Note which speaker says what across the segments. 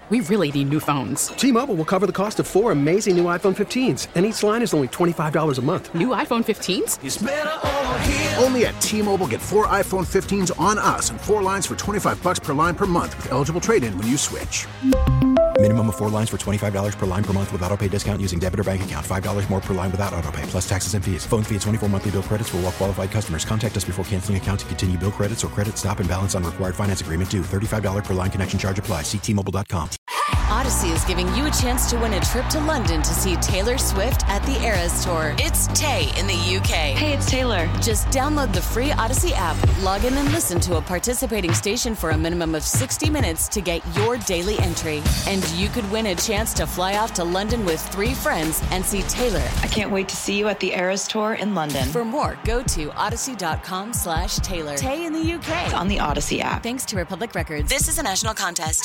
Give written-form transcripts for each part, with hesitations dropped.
Speaker 1: We really need new phones.
Speaker 2: T-Mobile will cover the cost of 4 amazing new iPhone 15s, and each line is only $25 a month.
Speaker 1: New iPhone 15s?
Speaker 3: It's better over here.
Speaker 4: Only at T-Mobile, get 4 iPhone 15s on us and 4 lines for $25 per line per month with eligible trade-in when you switch.
Speaker 5: Minimum of 4 lines for $25 per line per month with autopay discount using debit or bank account. $5 more per line without autopay, plus taxes and fees. Phone fee at 24 monthly bill credits for well-qualified customers. Contact us before canceling account to continue bill credits or credit stop and balance on required finance agreement due. $35 per line connection charge applies. See T-Mobile.com.
Speaker 6: Odyssey is giving you a chance to win a trip to London to see Taylor Swift at the Eras Tour. It's Tay in the UK.
Speaker 7: Hey, it's Taylor.
Speaker 6: Just download the free Odyssey app, log in and listen to a participating station for a minimum of 60 minutes to get your daily entry. And you could win a chance to fly off to London with 3 friends and see Taylor.
Speaker 7: I can't wait to see you at the Eras Tour in London.
Speaker 6: For more, go to odyssey.com/Taylor. Tay in the UK.
Speaker 7: It's on the Odyssey app.
Speaker 6: Thanks to Republic Records. This is a national contest.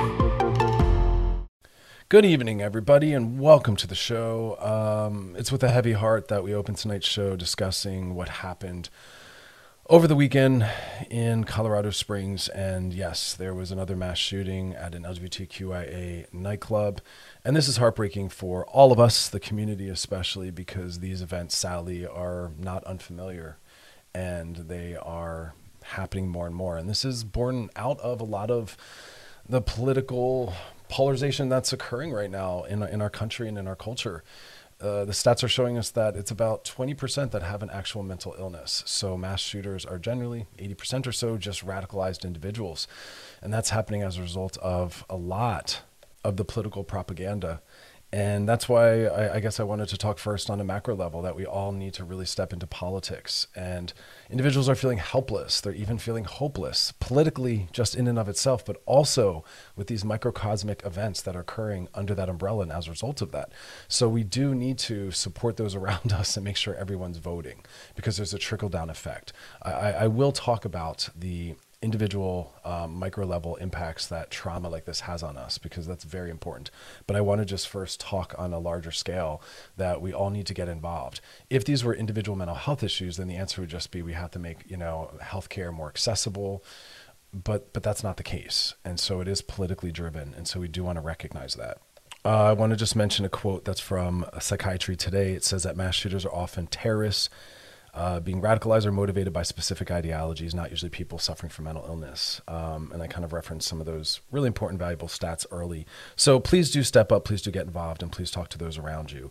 Speaker 8: Good evening, everybody, and welcome to the show. It's with a heavy heart that we open tonight's show discussing what happened over the weekend in Colorado Springs. And yes, there was another mass shooting at an LGBTQIA nightclub. And this is heartbreaking for all of us, the community especially, because these events, sadly, are not unfamiliar. And they are happening more and more. And this is born out of a lot of the political polarization that's occurring right now in our country and in our culture. The stats are showing us that it's about 20% that have an actual mental illness. So mass shooters are generally 80% or so just radicalized individuals. And that's happening as a result of a lot of the political propaganda. And that's why I guess I wanted to talk first on a macro level, that we all need to really step into politics. And individuals are feeling helpless. They're even feeling hopeless politically, just in and of itself, but also with these microcosmic events that are occurring under that umbrella and as a result of that. So we do need to support those around us and make sure everyone's voting, because there's a trickle-down effect. I will talk about the individual micro level impacts that trauma like this has on us, because that's very important. But I want to just first talk on a larger scale that we all need to get involved. If these were individual mental health issues, then the answer would just be we have to make, healthcare more accessible. But that's not the case. And so it is politically driven. And so we do want to recognize that. I want to just mention a quote that's from Psychiatry Today. It says that mass shooters are often terrorists, being radicalized or motivated by specific ideologies, not usually people suffering from mental illness. And I kind of referenced some of those really important, valuable stats early. So please do step up, please do get involved, and please talk to those around you.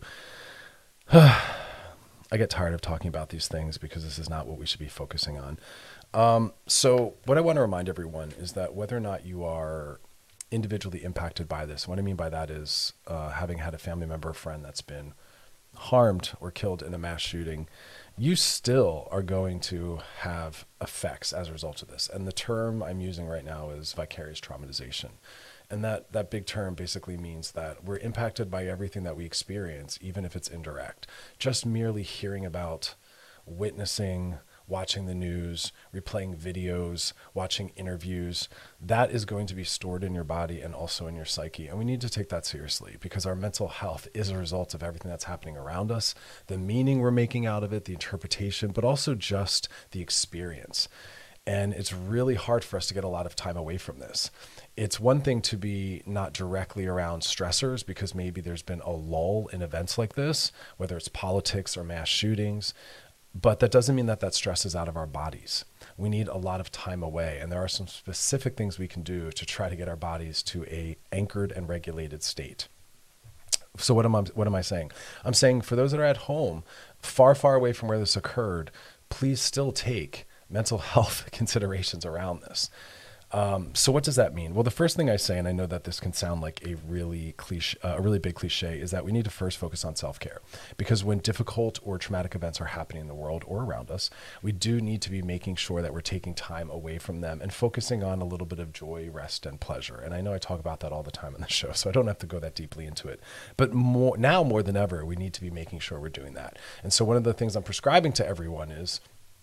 Speaker 8: I get tired of talking about these things because this is not what we should be focusing on. So what I want to remind everyone is that whether or not you are individually impacted by this, what I mean by that is having had a family member or friend that's been harmed or killed in a mass shooting, you still are going to have effects as a result of this. And the term I'm using right now is vicarious traumatization. And that big term basically means that we're impacted by everything that we experience, even if it's indirect. Just merely hearing about, witnessing, watching the news, replaying videos, watching interviews, that is going to be stored in your body and also in your psyche. And we need to take that seriously, because our mental health is a result of everything that's happening around us, the meaning we're making out of it, the interpretation, but also just the experience. And it's really hard for us to get a lot of time away from this. It's one thing to be not directly around stressors, because maybe there's been a lull in events like this, whether it's politics or mass shootings. But that doesn't mean that stress is out of our bodies. We need a lot of time away. And there are some specific things we can do to try to get our bodies to a anchored and regulated state. So what am I saying? I'm saying for those that are at home, far, far away from where this occurred, please still take mental health considerations around this. So what does that mean? Well, the first thing I say, and I know that this can sound like a really big cliche, is that we need to first focus on self-care. Because when difficult or traumatic events are happening in the world or around us, we do need to be making sure that we're taking time away from them and focusing on a little bit of joy, rest, and pleasure. And I know I talk about that all the time on the show, so I don't have to go that deeply into it. But now more than ever, we need to be making sure we're doing that. And so one of the things I'm prescribing to everyone is,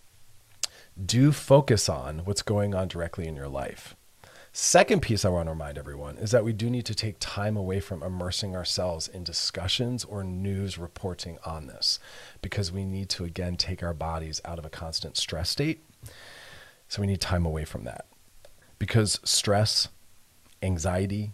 Speaker 8: do focus on what's going on directly in your life. Second piece I want to remind everyone is that we do need to take time away from immersing ourselves in discussions or news reporting on this, because we need to, again, take our bodies out of a constant stress state. So we need time away from that, because stress, anxiety,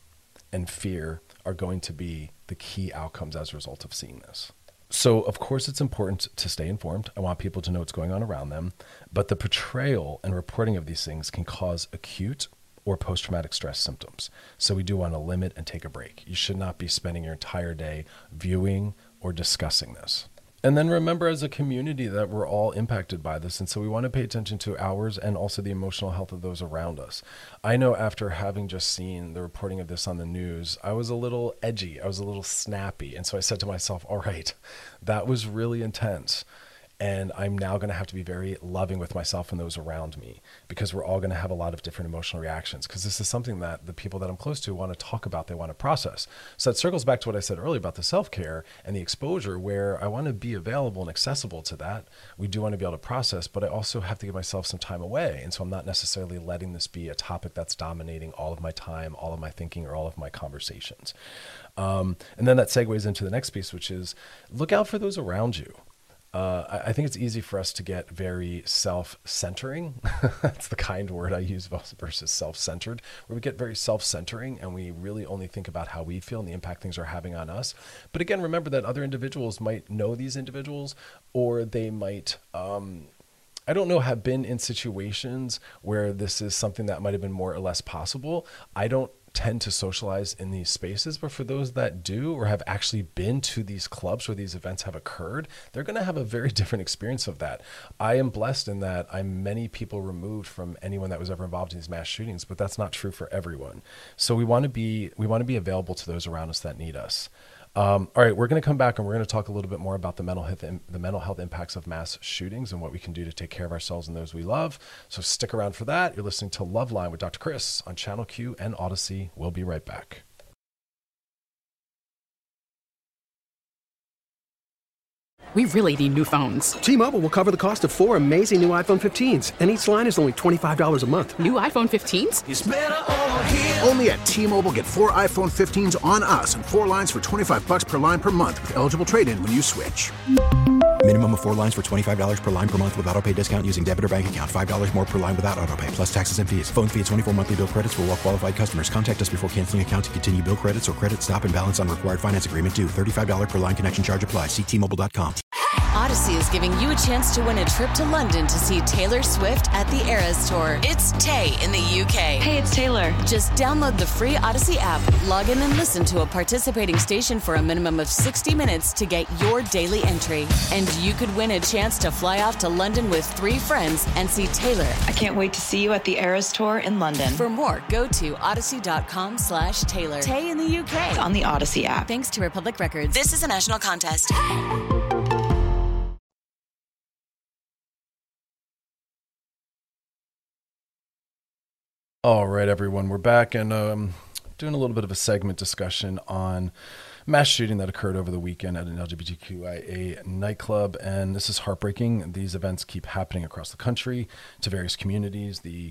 Speaker 8: and fear are going to be the key outcomes as a result of seeing this. So, of course, it's important to stay informed. I want people to know what's going on around them. But the portrayal and reporting of these things can cause acute or post-traumatic stress symptoms. So we do want to limit and take a break. You should not be spending your entire day viewing or discussing this. And then remember, as a community, that we're all impacted by this. And so we want to pay attention to ours and also the emotional health of those around us. I know after having just seen the reporting of this on the news, I was a little edgy. I was a little snappy. And so I said to myself, all right, that was really intense. And I'm now going to have to be very loving with myself and those around me, because we're all going to have a lot of different emotional reactions, because this is something that the people that I'm close to want to talk about, they want to process. So that circles back to what I said earlier about the self-care and the exposure, where I want to be available and accessible to that. We do want to be able to process, but I also have to give myself some time away. And so I'm not necessarily letting this be a topic that's dominating all of my time, all of my thinking, or all of my conversations. And then that segues into the next piece, which is look out for those around you. I think it's easy for us to get very self-centering. That's the kind word I use versus self-centered, where we get very self-centering and we really only think about how we feel and the impact things are having on us. But again, remember that other individuals might know these individuals, or they might, I don't know, have been in situations where this is something that might have been more or less possible. I don't tend to socialize in these spaces, but for those that do or have actually been to these clubs where these events have occurred, they're going to have a very different experience of that. I am blessed in that I'm many people removed from anyone that was ever involved in these mass shootings, but that's not true for everyone. So we want to be available to those around us that need us. All right, we're going to come back and we're going to talk a little bit more about the mental health impacts of mass shootings and what we can do to take care of ourselves and those we love. So stick around for that. You're listening to Loveline with Dr. Chris on Channel Q and Odyssey. We'll be right back.
Speaker 1: We really need new phones.
Speaker 2: T-Mobile will cover the cost of 4 amazing new iPhone 15s, and each line is only $25 a month.
Speaker 1: New iPhone 15s?
Speaker 4: It's better over here. Only at T-Mobile, get 4 iPhone 15s on us and 4 lines for $25 per line per month with eligible trade-in when you switch.
Speaker 5: Minimum of 4 lines for $25 per line per month with autopay discount using debit or bank account. $5 more per line without autopay, plus taxes and fees. Phone fee at 24 monthly bill credits for well-qualified customers. Contact us before canceling account to continue bill credits or credit stop and balance on required finance agreement due. $35 per line connection charge applies. See T-Mobile.com.
Speaker 6: Odyssey is giving you a chance to win a trip to London to see Taylor Swift at the Eras Tour. It's Tay in the UK.
Speaker 7: Hey, it's Taylor.
Speaker 6: Just download the free Odyssey app, log in and listen to a participating station for a minimum of 60 minutes to get your daily entry. And you could win a chance to fly off to London with 3 friends and see Taylor.
Speaker 7: I can't wait to see you at the Eras Tour in London.
Speaker 6: For more, go to odyssey.com/Taylor. Tay in the UK.
Speaker 7: On the Odyssey app.
Speaker 6: Thanks to Republic Records. This is a national contest.
Speaker 8: All right, everyone, we're back and doing a little bit of a segment discussion on mass shooting that occurred over the weekend at an LGBTQIA nightclub. And this is heartbreaking. These events keep happening across the country to various communities. The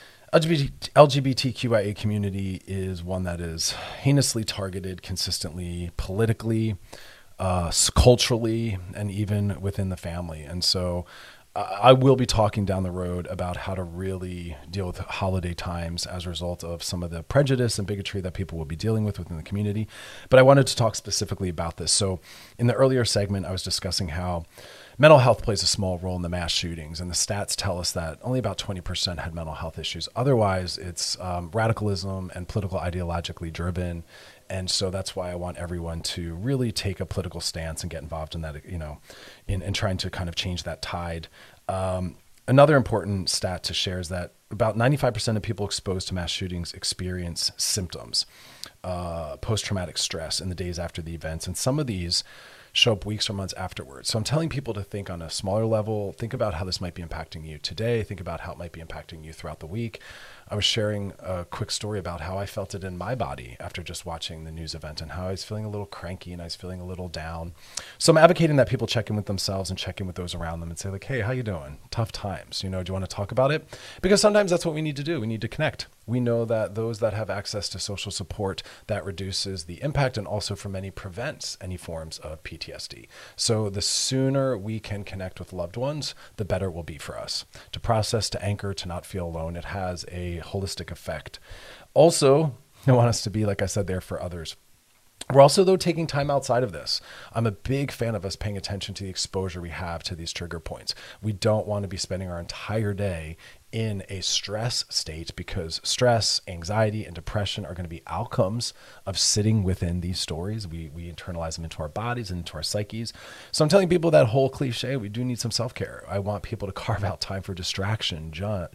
Speaker 8: LGBTQIA community is one that is heinously targeted consistently, politically, culturally, and even within the family. And so I will be talking down the road about how to really deal with holiday times as a result of some of the prejudice and bigotry that people will be dealing with within the community. But I wanted to talk specifically about this. So in the earlier segment, I was discussing how mental health plays a small role in the mass shootings. And the stats tell us that only about 20% had mental health issues. Otherwise, it's radicalism and political ideologically driven. And so that's why I want everyone to really take a political stance and get involved in that, in trying to kind of change that tide. Another important stat to share is that about 95% of people exposed to mass shootings experience symptoms, post-traumatic stress in the days after the events. And some of these show up weeks or months afterwards. So I'm telling people to think on a smaller level, think about how this might be impacting you today, think about how it might be impacting you throughout the week. I was sharing a quick story about how I felt it in my body after just watching the news event and how I was feeling a little cranky and I was feeling a little down. So I'm advocating that people check in with themselves and check in with those around them and say like, hey, how you doing? Tough times. Do you want to talk about it? Because sometimes that's what we need to do. We need to connect. We know that those that have access to social support, that reduces the impact and also for many prevents any forms of PTSD. So the sooner we can connect with loved ones, the better it will be for us. To process, to anchor, to not feel alone, it has a holistic effect. Also, I want us to be, like I said, there for others. We're also, though, taking time outside of this. I'm a big fan of us paying attention to the exposure we have to these trigger points. We don't want to be spending our entire day in a stress state, because stress, anxiety, and depression are going to be outcomes of sitting within these stories. We internalize them into our bodies and into our psyches. So I'm telling people that whole cliche, we do need some self-care. I want people to carve out time for distraction,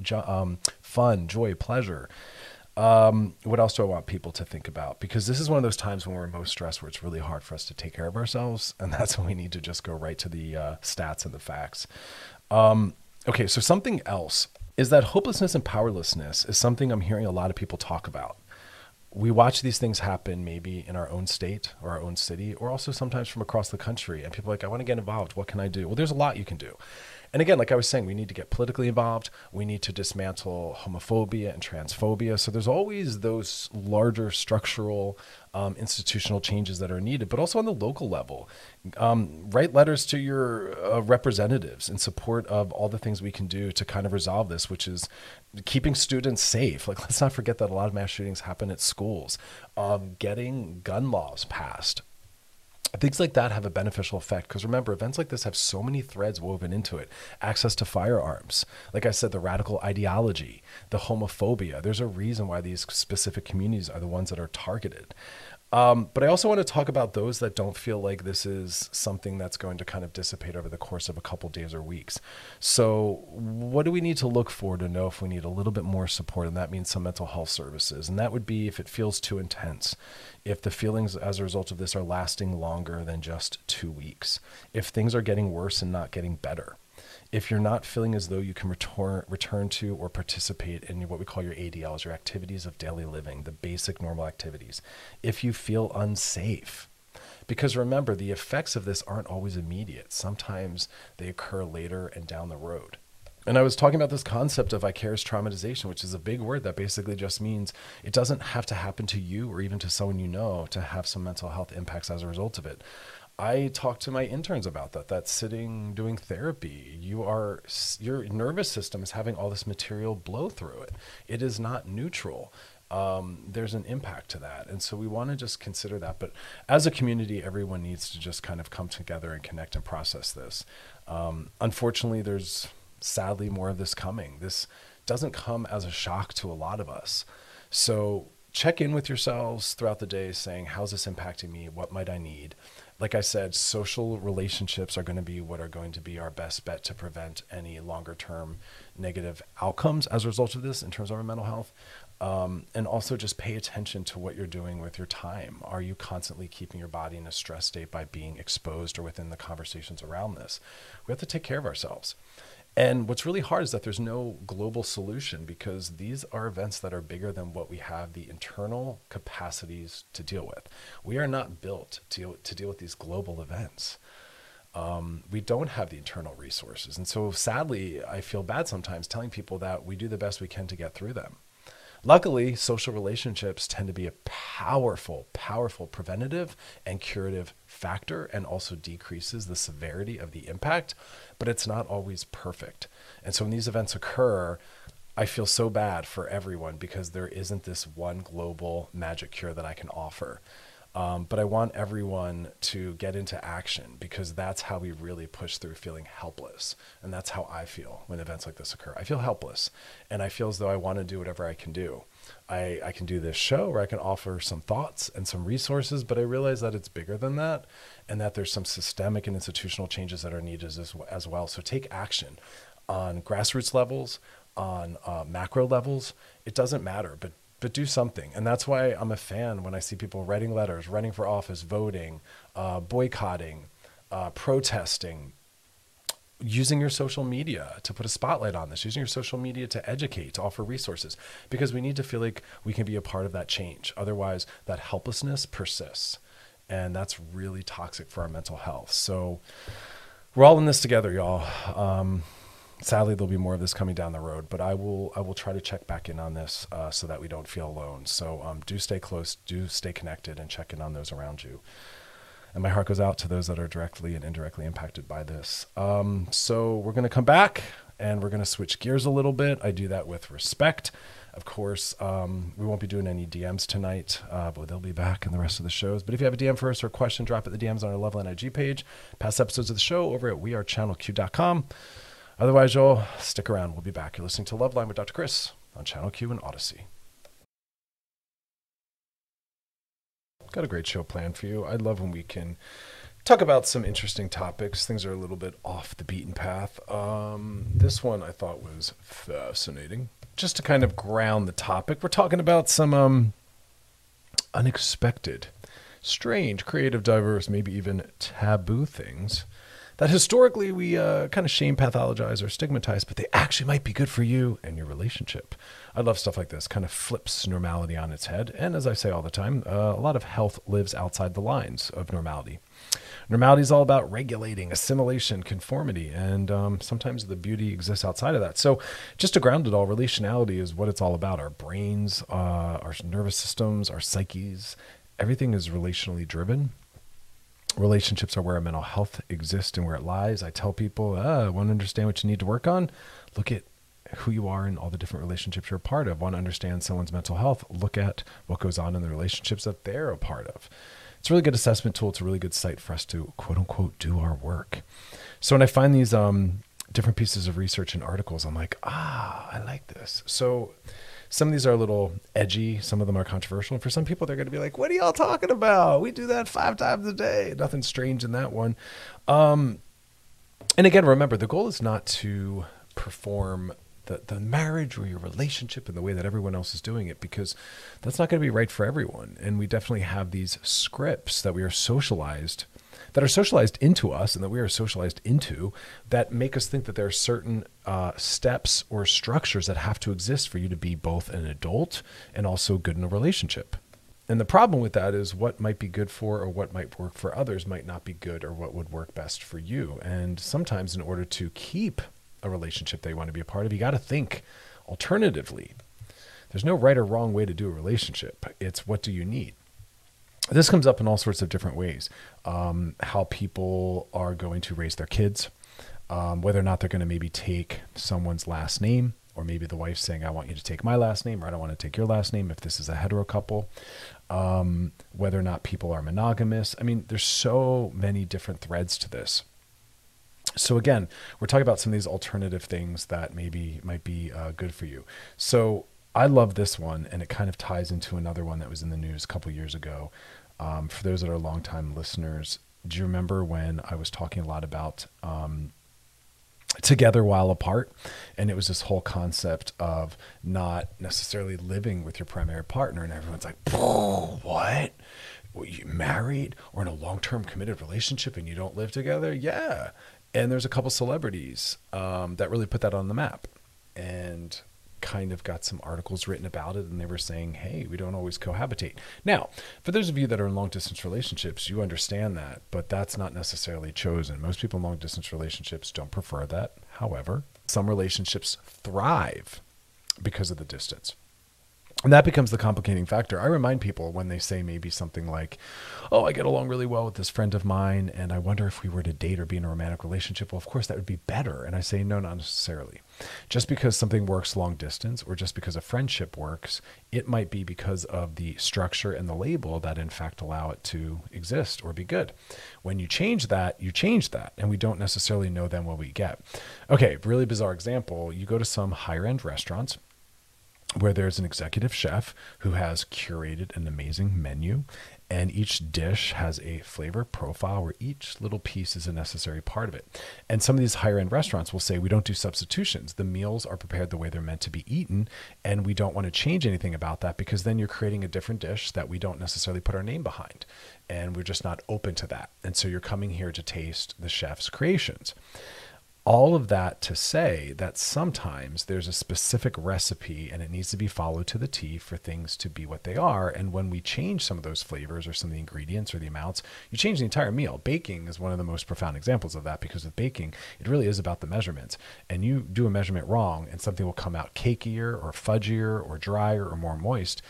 Speaker 8: fun, joy, pleasure. What else do I want people to think about? Because this is one of those times when we're most stressed, where it's really hard for us to take care of ourselves. And that's when we need to just go right to the stats and the facts. Okay, so something else is that hopelessness and powerlessness is something I'm hearing a lot of people talk about. We watch these things happen maybe in our own state or our own city, or also sometimes from across the country. And people are like, I want to get involved. What can I do? Well, there's a lot you can do. And again, like I was saying, we need to get politically involved. We need to dismantle homophobia and transphobia. So there's always those larger structural, institutional changes that are needed, but also on the local level. Write letters to your representatives in support of all the things we can do to kind of resolve this, which is keeping students safe. Like, let's not forget that a lot of mass shootings happen at schools. Getting gun laws passed. Things like that have a beneficial effect, because remember, events like this have so many threads woven into it. Access to firearms, like I said, the radical ideology, the homophobia. There's a reason why these specific communities are the ones that are targeted. But I also want to talk about those that don't feel like this is something that's going to kind of dissipate over the course of a couple days or weeks. So what do we need to look for to know if we need a little bit more support? And that means some mental health services. And that would be if it feels too intense, if the feelings as a result of this are lasting longer than just 2 weeks, if things are getting worse and not getting better, if you're not feeling as though you can return to or participate in what we call your ADLs, your activities of daily living, the basic normal activities, if you feel unsafe. Because remember, the effects of this aren't always immediate. Sometimes they occur later and down the road. And I was talking about this concept of vicarious traumatization, which is a big word that basically just means it doesn't have to happen to you or even to someone you know to have some mental health impacts as a result of it. I talk to my interns about that. That's sitting doing therapy. Your nervous system is having all this material blow through it. It is not neutral. There's an impact to that. And so we want to just consider that. But as a community, everyone needs to just kind of come together and connect and process this. Unfortunately, there's sadly more of this coming. This doesn't come as a shock to a lot of us. So check in with yourselves throughout the day saying, how's this impacting me? What might I need? Like I said, social relationships are going to be what are going to be our best bet to prevent any longer term negative outcomes as a result of this in terms of our mental health. And also just pay attention to what you're doing with your time. Are you constantly keeping your body in a stress state by being exposed or within the conversations around this? We have to take care of ourselves. And what's really hard is that there's no global solution, because these are events that are bigger than what we have the internal capacities to deal with. We are not built to deal with these global events. We don't have the internal resources. And so sadly, I feel bad sometimes telling people that we do the best we can to get through them. Luckily, social relationships tend to be a powerful, powerful preventative and curative factor, and also decreases the severity of the impact, but it's not always perfect. And so when these events occur, I feel so bad for everyone, because there isn't this one global magic cure that I can offer. But I want everyone to get into action, because that's how we really push through feeling helpless. And that's how I feel when events like this occur. I feel helpless, and I feel as though I want to do whatever I can do. I can do this show where I can offer some thoughts and some resources, but I realize that it's bigger than that, and that there's some systemic and institutional changes that are needed as well. So take action on grassroots levels, on macro levels. It doesn't matter, but do something. And that's why I'm a fan when I see people writing letters, running for office, voting, boycotting, protesting, using your social media to put a spotlight on this, using your social media to educate, to offer resources, because we need to feel like we can be a part of that change. Otherwise, that helplessness persists, and that's really toxic for our mental health. So we're all in this together, y'all. Sadly, there'll be more of this coming down the road, but I will try to check back in on this so that we don't feel alone. So do stay close, do stay connected, and check in on those around you. And my heart goes out to those that are directly and indirectly impacted by this. So we're going to come back, and we're going to switch gears a little bit. I do that with respect. Of course, we won't be doing any DMs tonight, but they'll be back in the rest of the shows. But if you have a DM for us or a question, drop it in the DMs on our Loveline IG page. Past episodes of the show over at wearechannelq.com. Otherwise, y'all, stick around. We'll be back. You're listening to Loveline with Dr. Chris on Channel Q and Odyssey. Got a great show planned for you. I love when we can talk about some interesting topics. Things are a little bit off the beaten path. This one I thought was fascinating. Just to kind of ground the topic, we're talking about some unexpected, strange, creative, diverse, maybe even taboo things that historically we kind of shame, pathologize, or stigmatize, but they actually might be good for you and your relationship. I love stuff like this, kind of flips normality on its head. And as I say all the time, a lot of health lives outside the lines of normality. Normality is all about regulating, assimilation, conformity, and sometimes the beauty exists outside of that. So just to ground it all, relationality is what it's all about. Our brains, our nervous systems, our psyches, everything is relationally driven. Relationships are where our mental health exists and where it lies. I tell people, want to understand what you need to work on? Look at who you are and all the different relationships you're a part of. Want to understand someone's mental health? Look at what goes on in the relationships that they're a part of. It's a really good assessment tool. It's a really good site for us to, quote unquote, do our work. So when I find these different pieces of research and articles, I'm like, I like this. So some of these are a little edgy. Some of them are controversial. And for some people, they're going to be like, what are y'all talking about? We do that 5 times a day. Nothing strange in that one. And again, remember, the goal is not to perform the marriage or your relationship in the way that everyone else is doing it, because that's not going to be right for everyone. And we definitely have these scripts that we are socialized, that are socialized into us and that we are socialized into, that make us think that there are certain steps or structures that have to exist for you to be both an adult and also good in a relationship. And the problem with that is what might be good for or what might work for others might not be good or what would work best for you. And sometimes in order to keep a relationship that you want to be a part of, you got to think alternatively. There's no right or wrong way to do a relationship. It's what do you need? This comes up in all sorts of different ways. How people are going to raise their kids, whether or not they're going to maybe take someone's last name, or maybe the wife saying, I want you to take my last name, or I don't want to take your last name if this is a hetero couple. Whether or not people are monogamous. I mean, there's so many different threads to this. So again, we're talking about some of these alternative things that maybe might be good for you. So I love this one, and it kind of ties into another one that was in the news a couple years ago. For those that are longtime listeners, do you remember when I was talking a lot about together while apart? And it was this whole concept of not necessarily living with your primary partner, and everyone's like, what? Well, you married or in a long-term committed relationship and you don't live together? Yeah. And there's a couple celebrities that really put that on the map and kind of got some articles written about it. And they were saying, hey, we don't always cohabitate. Now, for those of you that are in long distance relationships, you understand that, but that's not necessarily chosen. Most people in long distance relationships don't prefer that. However, some relationships thrive because of the distance. And that becomes the complicating factor. I remind people when they say maybe something like, I get along really well with this friend of mine, and I wonder if we were to date or be in a romantic relationship. Well, of course, that would be better. And I say, no, not necessarily. Just because something works long distance, or just because a friendship works, it might be because of the structure and the label that in fact allow it to exist or be good. When you change that, and we don't necessarily know then what we get. Okay, really bizarre example. You go to some higher end restaurants where there's an executive chef who has curated an amazing menu, and each dish has a flavor profile where each little piece is a necessary part of it. And some of these higher end restaurants will say, we don't do substitutions. The meals are prepared the way they're meant to be eaten, and we don't want to change anything about that, because then you're creating a different dish that we don't necessarily put our name behind, and we're just not open to that. And so you're coming here to taste the chef's creations. All of that to say that sometimes there's a specific recipe and it needs to be followed to the T for things to be what they are. And when we change some of those flavors or some of the ingredients or the amounts, you change the entire meal. Baking is one of the most profound examples of that, because with baking, it really is about the measurements. And you do a measurement wrong and something will come out cakier or fudgier or drier or more moist.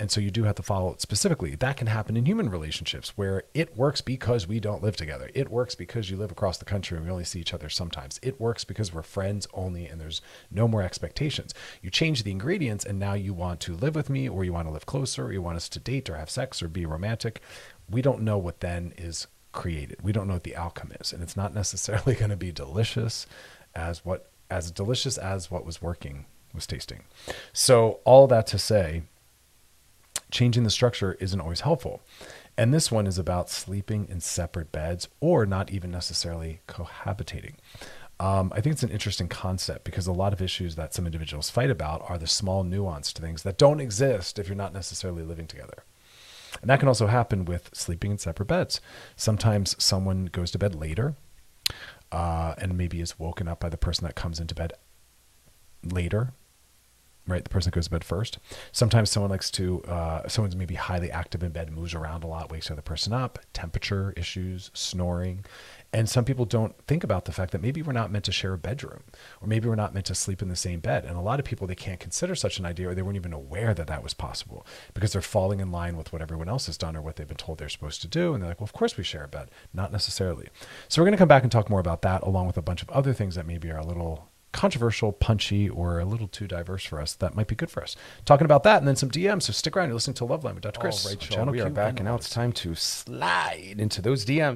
Speaker 8: And so you do have to follow it specifically. That can happen in human relationships where it works because we don't live together. It works because you live across the country and we only see each other sometimes. It works because we're friends only and there's no more expectations. You change the ingredients and now you want to live with me, or you want to live closer, or you want us to date or have sex or be romantic. We don't know what then is created. We don't know what the outcome is. And it's not necessarily going to be delicious as what was working was tasting. So all that to say, changing the structure isn't always helpful. And this one is about sleeping in separate beds or not even necessarily cohabitating. I think it's an interesting concept because a lot of issues that some individuals fight about are the small nuanced things that don't exist if you're not necessarily living together. And that can also happen with sleeping in separate beds. Sometimes someone goes to bed later and maybe is woken up by the person that comes into bed later. Right, the person that goes to bed first. Sometimes someone's maybe highly active in bed, moves around a lot, wakes the other person up, temperature issues, snoring. And some people don't think about the fact that maybe we're not meant to share a bedroom, or maybe we're not meant to sleep in the same bed. And a lot of people, they can't consider such an idea, or they weren't even aware that that was possible because they're falling in line with what everyone else has done or what they've been told they're supposed to do. And they're like, well, of course we share a bed. Not necessarily. So we're going to come back and talk more about that, along with a bunch of other things that maybe are a little controversial, punchy, or a little too diverse for us. That might be good for us. Talking about that and then some DMs. So stick around. You're listening to Loveline with Dr. Chris.
Speaker 3: All right, y'all. We are back, and now it's time to slide into those DMs.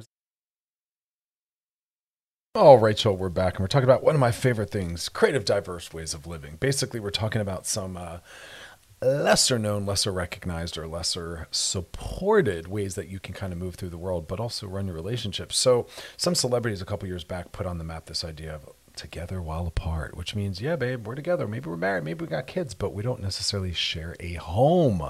Speaker 8: All right, y'all. We're back, and we're talking about one of my favorite things, creative, diverse ways of living. Basically, we're talking about some lesser known, lesser recognized, or lesser supported ways that you can kind of move through the world, but also run your relationships. So some celebrities a couple years back put on the map this idea of together while apart, which means, yeah, babe, we're together. Maybe we're married. Maybe we got kids, but we don't necessarily share a home.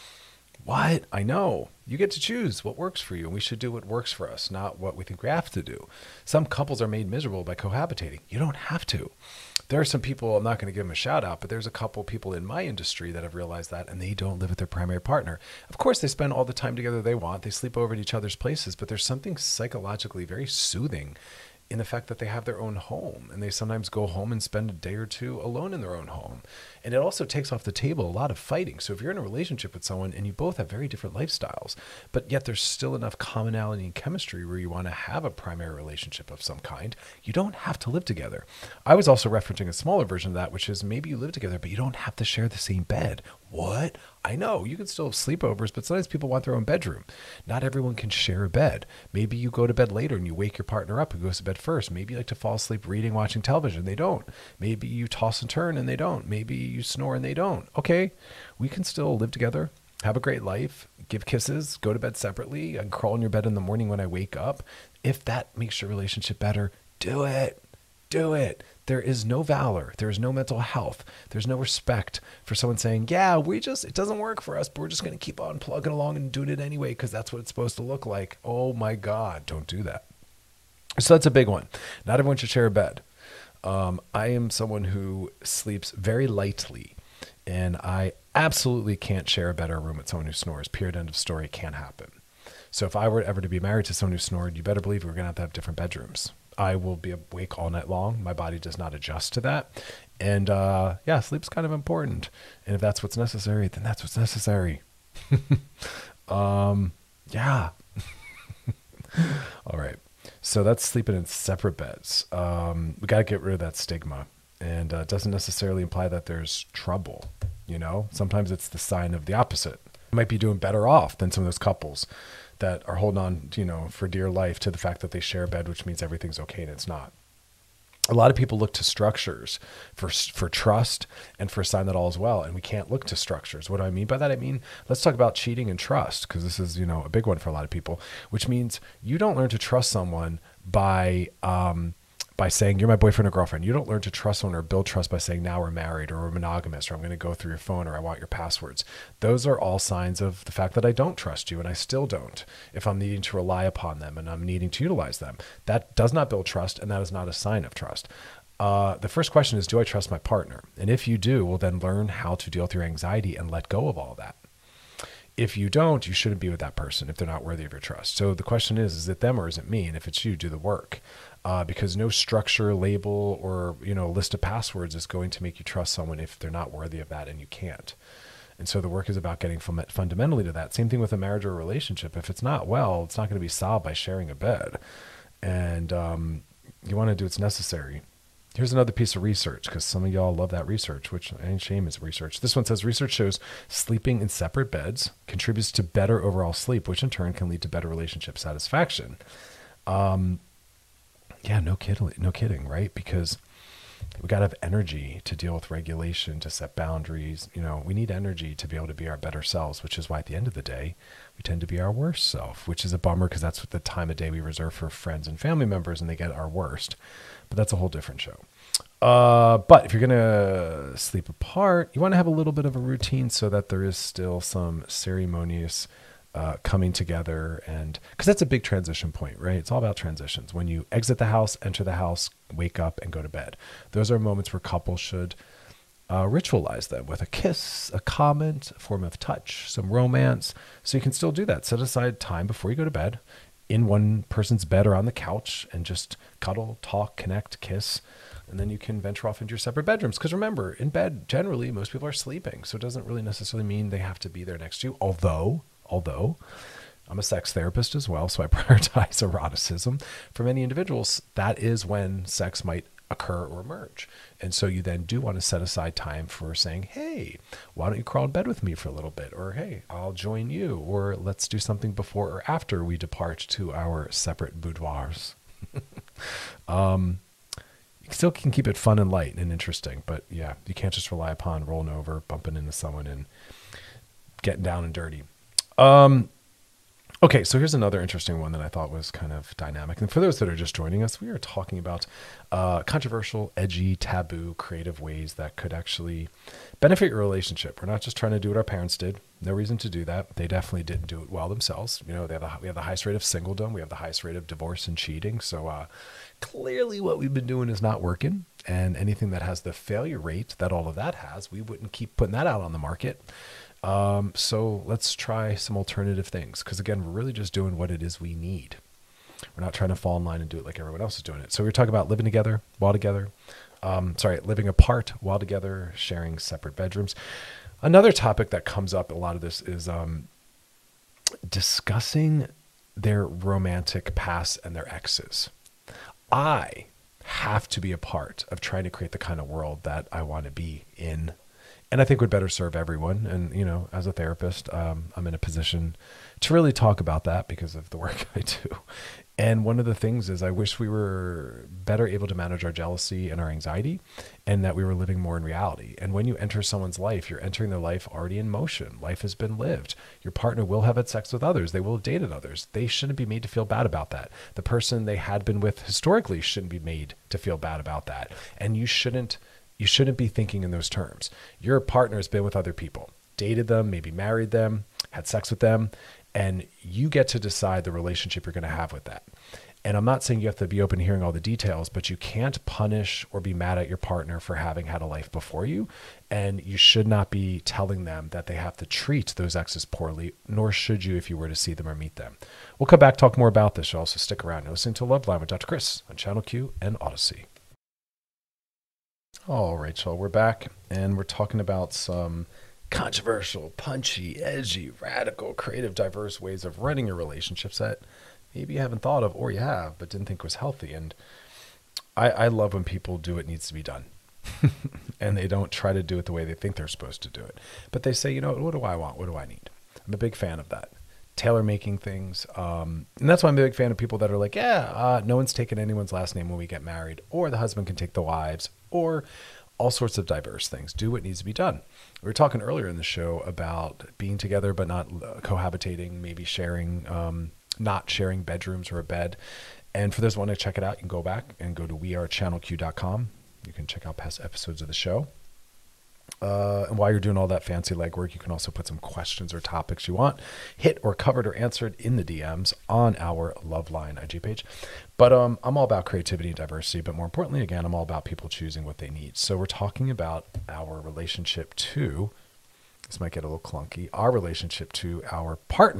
Speaker 8: What? I know. You get to choose what works for you, and we should do what works for us, not what we think we have to do. Some couples are made miserable by cohabitating. You don't have to. There are some people, I'm not going to give them a shout out, but there's a couple people in my industry that have realized that, and they don't live with their primary partner. Of course, they spend all the time together they want. They sleep over at each other's places, but there's something psychologically very soothing in the fact that they have their own home, and they sometimes go home and spend a day or two alone in their own home. And it also takes off the table a lot of fighting. So if you're in a relationship with someone and you both have very different lifestyles, but yet there's still enough commonality and chemistry where you want to have a primary relationship of some kind, you don't have to live together. I was also referencing a smaller version of that, which is maybe you live together, but you don't have to share the same bed. What? I know you can still have sleepovers, but sometimes people want their own bedroom. Not everyone can share a bed. Maybe you go to bed later and you wake your partner up who goes to bed first. Maybe you like to fall asleep reading, watching television. They don't. Maybe you toss and turn and they don't. Maybe you snore and they don't. Okay, we can still live together, have a great life, give kisses, go to bed separately, and crawl in your bed in the morning when I wake up. If that makes your relationship better, do it. Do it. There is no valor. There is no mental health. There's no respect for someone saying, yeah, it doesn't work for us, but we're just going to keep on plugging along and doing it anyway because that's what it's supposed to look like. Oh my God, don't do that. So that's a big one. Not everyone should share a bed. I am someone who sleeps very lightly, and I absolutely can't share a bed or a room with someone who snores. Period. End of story. Can't happen. So if I were ever to be married to someone who snored, you better believe we're going to have different bedrooms. I will be awake all night long. My body does not adjust to that. And sleep's kind of important. And if that's what's necessary, then that's what's necessary. Yeah. All right. So that's sleeping in separate beds. We got to get rid of that stigma. And it doesn't necessarily imply that there's trouble. You know, sometimes it's the sign of the opposite. You might be doing better off than some of those couples that are holding on, for dear life to the fact that they share a bed, which means everything's okay, and it's not. A lot of people look to structures for trust and for a sign that all is well, and we can't look to structures. What do I mean by that? I mean, let's talk about cheating and trust, because this is, a big one for a lot of people, which means you don't learn to trust someone by saying you're my boyfriend or girlfriend. You don't learn to trust someone or build trust by saying now we're married or we're monogamous or I'm going to go through your phone or I want your passwords. Those are all signs of the fact that I don't trust you, and I still don't if I'm needing to rely upon them and I'm needing to utilize them. That does not build trust, and that is not a sign of trust. The first question is, do I trust my partner? And if you do, well, then learn how to deal with your anxiety and let go of all that. If you don't, you shouldn't be with that person if they're not worthy of your trust. So the question is it them or is it me? And if it's you, do the work. Because no structure, label, or list of passwords is going to make you trust someone if they're not worthy of that, and you can't. And so the work is about getting fundamentally to that. Same thing with a marriage or a relationship. If it's not well, it's not going to be solved by sharing a bed. And you want to do what's necessary. Here's another piece of research, because some of y'all love that research, which ain't shame is research. This one says research shows sleeping in separate beds contributes to better overall sleep, which in turn can lead to better relationship satisfaction. Yeah, no kidding, right? Because we got to have energy to deal with regulation, to set boundaries. We need energy to be able to be our better selves, which is why at the end of the day, we tend to be our worst self, which is a bummer because that's what the time of day we reserve for friends and family members, and they get our worst. But that's a whole different show. But if you're going to sleep apart, you want to have a little bit of a routine so that there is still some ceremonious coming together, and because that's a big transition point, right? It's all about transitions. When you exit the house, enter the house, wake up, and go to bed. Those are moments where couples should ritualize them with a kiss, a comment, a form of touch, some romance. So you can still do that. Set aside time before you go to bed in one person's bed or on the couch and just cuddle, talk, connect, kiss. And then you can venture off into your separate bedrooms. Because remember, in bed, generally, most people are sleeping. So it doesn't really necessarily mean they have to be there next to you. Although I'm a sex therapist as well, so I prioritize eroticism. For many individuals, that is when sex might occur or emerge. And so you then do want to set aside time for saying, hey, why don't you crawl in bed with me for a little bit? Or, hey, I'll join you. Or let's do something before or after we depart to our separate boudoirs. You still can keep it fun and light and interesting, but yeah, you can't just rely upon rolling over, bumping into someone, and getting down and dirty. Okay, so here's another interesting one that I thought was kind of dynamic. And for those that are just joining us, we are talking about controversial, edgy, taboo, creative ways that could actually benefit your relationship. We're not just trying to do what our parents did. No reason to do that. They definitely didn't do it well themselves. We have the highest rate of singledom. We have the highest rate of divorce and cheating. So clearly what we've been doing is not working. And anything that has the failure rate that all of that has, we wouldn't keep putting that out on the market. So let's try some alternative things. Because again, we're really just doing what it is we need. We're not trying to fall in line and do it like everyone else is doing it. So we're talking about living together while together. Living apart while together, sharing separate bedrooms. Another topic that comes up, a lot of this is discussing their romantic past and their exes. I have to be a part of trying to create the kind of world that I want to be in, and I think would better serve everyone. And, as a therapist, I'm in a position to really talk about that because of the work I do. And one of the things is I wish we were better able to manage our jealousy and our anxiety, and that we were living more in reality. And when you enter someone's life, you're entering their life already in motion. Life has been lived. Your partner will have had sex with others. They will have dated others. They shouldn't be made to feel bad about that. The person they had been with historically shouldn't be made to feel bad about that. And you shouldn't be thinking in those terms. Your partner has been with other people, dated them, maybe married them, had sex with them, and you get to decide the relationship you're going to have with that. And I'm not saying you have to be open to hearing all the details, but you can't punish or be mad at your partner for having had a life before you. And you should not be telling them that they have to treat those exes poorly, nor should you if you were to see them or meet them. We'll come back, talk more about this. You'll also stick around and listen to Loveline with Dr. Chris on Channel Q and Odyssey. All right, y'all, we're back, and we're talking about some controversial, punchy, edgy, radical, creative, diverse ways of running your relationships that maybe you haven't thought of, or you have, but didn't think was healthy. And I love when people do what needs to be done. And they don't try to do it the way they think they're supposed to do it. But they say, what do I want? What do I need? I'm a big fan of that. Tailor-making things. And that's why I'm a big fan of people that are like, no one's taking anyone's last name when we get married, or the husband can take the wives, or all sorts of diverse things. Do what needs to be done. We were talking earlier in the show about being together but not cohabitating, maybe sharing, not sharing bedrooms or a bed. And for those who want to check it out, you can go back and go to wearechannelq.com. You can check out past episodes of the show. And while you're doing all that fancy legwork, you can also put some questions or topics you want hit or covered or answered in the DMs on our Loveline IG page. But I'm all about creativity and diversity, but more importantly, again, I'm all about people choosing what they need. So we're talking about our relationship to, this might get a little clunky, our relationship to our partner's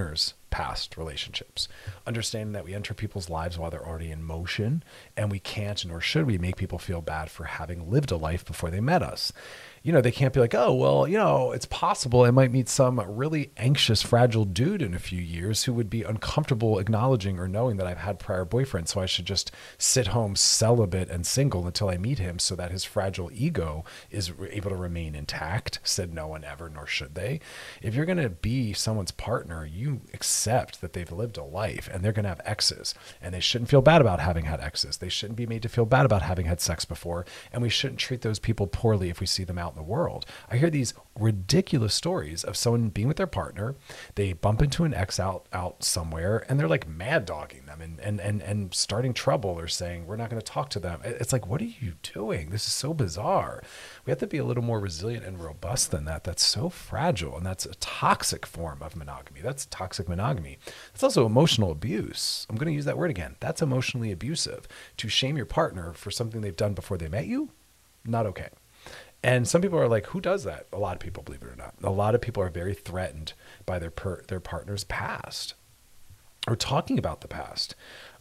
Speaker 8: past relationships, understanding that we enter people's lives while they're already in motion, and we can't nor should we make people feel bad for having lived a life before they met us. You know, they can't be like, oh, well, you know, it's possible I might meet some really anxious, fragile dude in a few years who would be uncomfortable acknowledging or knowing that I've had prior boyfriends. So I should just sit home celibate and single until I meet him so that his fragile ego is able to remain intact. Said no one ever, nor should they. If you're going to be someone's partner, you accept that they've lived a life and they're going to have exes, and they shouldn't feel bad about having had exes. They shouldn't be made to feel bad about having had sex before. And we shouldn't treat those people poorly if we see them out in the world. I hear these ridiculous stories of someone being with their partner. They bump into an ex out somewhere, and they're like mad dogging them and starting trouble or saying, we're not going to talk to them. It's like, what are you doing? This is so bizarre. We have to be a little more resilient and robust than that. That's so fragile. And that's a toxic form of monogamy. That's toxic monogamy. It's also emotional abuse. I'm going to use that word again. That's emotionally abusive. To shame your partner for something they've done before they met you, not okay. And some people are like, who does that? A lot of people, believe it or not. A lot of people are very threatened by their partner's past or talking about the past.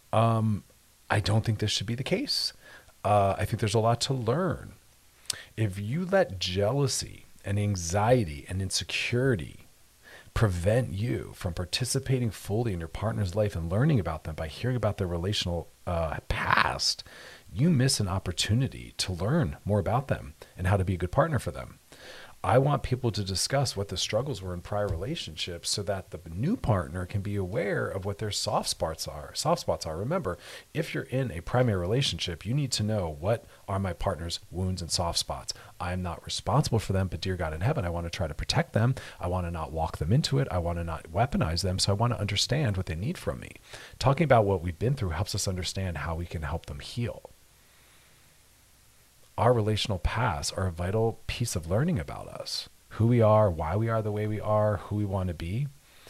Speaker 8: I don't think this should be the case. I think there's a lot to learn. If you let jealousy and anxiety and insecurity prevent you from participating fully in your partner's life and learning about them by hearing about their relational past, you miss an opportunity to learn more about them and how to be a good partner for them. I want people to discuss what the struggles were in prior relationships so that the new partner can be aware of what their soft spots are. Remember, if you're in a primary relationship, you need to know, what are my partner's wounds and soft spots? I'm not responsible for them, but dear God in heaven, I want to try to protect them. I want to not walk them into it. I want to not weaponize them. So I want to understand what they need from me. Talking about what we've been through helps us understand how we can help them heal. Our relational pasts are a vital piece of learning about us, who we are, why we are the way we are, who we want to be.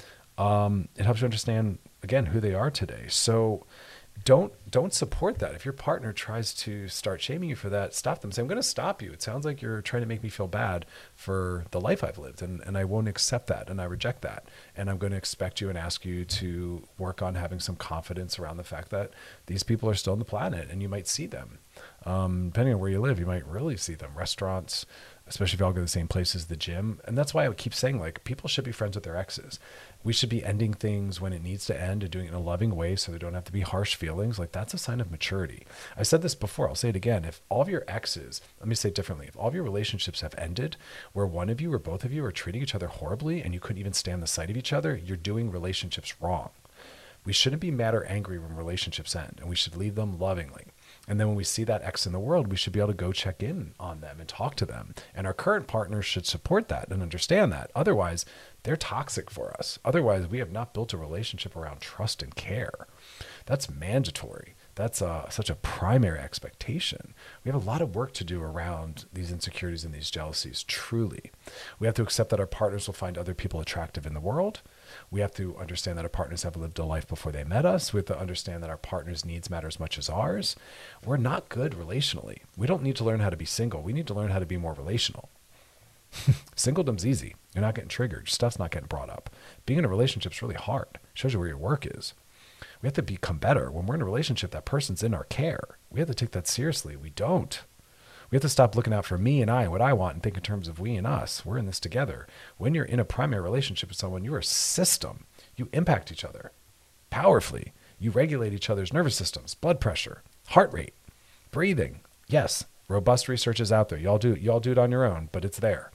Speaker 8: It helps you understand, again, who they are today. So don't support that. If your partner tries to start shaming you for that, stop them. Say, I'm going to stop you. It sounds like you're trying to make me feel bad for the life I've lived, and I won't accept that, and I reject that. And I'm going to expect you and ask you to work on having some confidence around the fact that these people are still on the planet, and you might see them. Depending on where you live, you might really see them. Restaurants, especially if you all go to the same place as the gym. And that's why I would keep saying, like, people should be friends with their exes. We should be ending things when it needs to end and doing it in a loving way so there don't have to be harsh feelings. Like, that's a sign of maturity. I said this before, I'll say it again. If all of your exes, let me say it differently, if all of your relationships have ended where one of you or both of you are treating each other horribly and you couldn't even stand the sight of each other, you're doing relationships wrong. We shouldn't be mad or angry when relationships end, and we should leave them lovingly. And then when we see that ex in the world, we should be able to go check in on them and talk to them. And our current partners should support that and understand that. Otherwise, they're toxic for us. Otherwise, we have not built a relationship around trust and care. That's mandatory. That's such a primary expectation. We have a lot of work to do around these insecurities and these jealousies, truly. We have to accept that our partners will find other people attractive in the world. We have to understand that our partners have lived a life before they met us. We have to understand that our partner's needs matter as much as ours. We're not good relationally. We don't need to learn how to be single. We need to learn how to be more relational. Singledom's easy. You're not getting triggered. Your stuff's not getting brought up. Being in a relationship is really hard. It shows you where your work is. We have to become better. When we're in a relationship, that person's in our care. We have to take that seriously. We don't. We have to stop looking out for me and I, what I want, and think in terms of we and us. We're in this together. When you're in a primary relationship with someone, you're a system. You impact each other powerfully. You regulate each other's nervous systems, blood pressure, heart rate, breathing. Yes, robust research is out there. Y'all do it on your own, but it's there.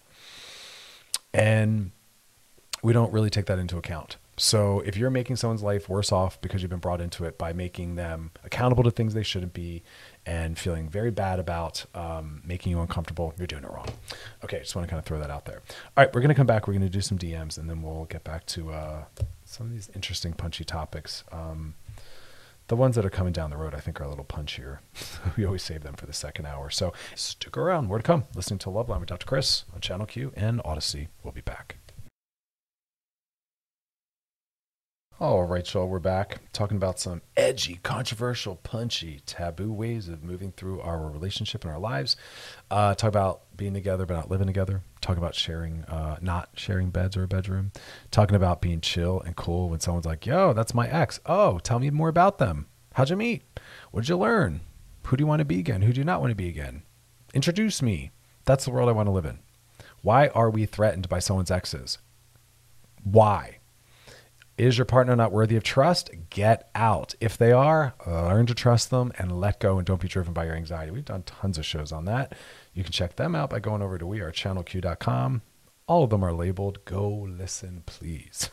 Speaker 8: And we don't really take that into account. So if you're making someone's life worse off because you've been brought into it by making them accountable to things they shouldn't be and feeling very bad about making you uncomfortable, you're doing it wrong. Okay, just want to kind of throw that out there. All right, we're going to come back. We're going to do some DMs, and then we'll get back to some of these interesting, punchy topics. The ones that are coming down the road, I think, are a little punchier. We always save them for the second hour. So stick around. More to come. Listening to Loveline with Dr. Chris on Channel Q and Odyssey. We'll be back. All right, y'all, we're back talking about some edgy, controversial, punchy, taboo ways of moving through our relationship and our lives. Talk about being together but not living together. Talk about not sharing beds or a bedroom. Talking about being chill and cool when someone's like, yo, that's my ex. Oh, tell me more about them. How'd you meet? What did you learn? Who do you want to be again? Who do you not want to be again? Introduce me. That's the world I want to live in. Why are we threatened by someone's exes? Why? Is your partner not worthy of trust? Get out. If they are, learn to trust them and let go, and don't be driven by your anxiety. We've done tons of shows on that. You can check them out by going over to wearechannelq.com. All of them are labeled. Go listen, please.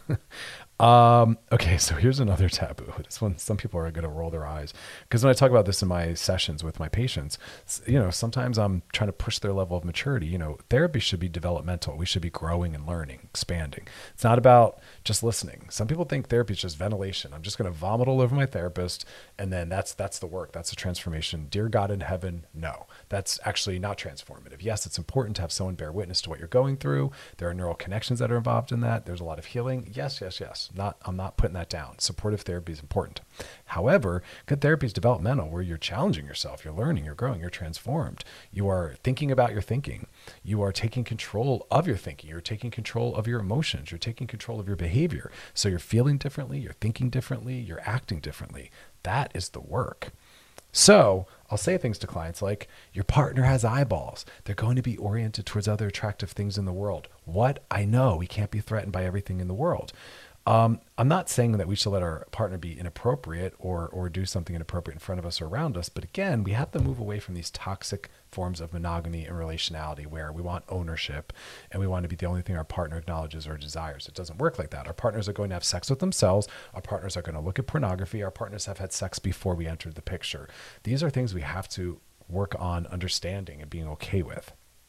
Speaker 8: Okay, so here's another taboo. This one, some people are going to roll their eyes because when I talk about this in my sessions with my patients, sometimes I'm trying to push their level of maturity. Therapy should be developmental. We should be growing and learning, expanding. It's not about just listening. Some people think therapy is just ventilation. I'm just going to vomit all over my therapist, and then that's the work. That's the transformation. Dear God in heaven, no, that's actually not transformative. Yes, it's important to have someone bear witness to what you're going through. There are neural connections that are involved in that. There's a lot of healing. Yes. I'm not putting that down. Supportive therapy is important. However, good therapy is developmental, where you're challenging yourself, you're learning, you're growing, you're transformed. You are thinking about your thinking. You are taking control of your thinking. You're taking control of your emotions. You're taking control of your behavior. So you're feeling differently, you're thinking differently, you're acting differently. That is the work. So I'll say things to clients like, your partner has eyeballs. They're going to be oriented towards other attractive things in the world. What? I know we can't be threatened by everything in the world. I'm not saying that we should let our partner be inappropriate or do something inappropriate in front of us or around us. But again, we have to move away from these toxic forms of monogamy and relationality where we want ownership and we want to be the only thing our partner acknowledges or desires. It doesn't work like that. Our partners are going to have sex with themselves. Our partners are going to look at pornography. Our partners have had sex before we entered the picture. These are things we have to work on understanding and being okay with.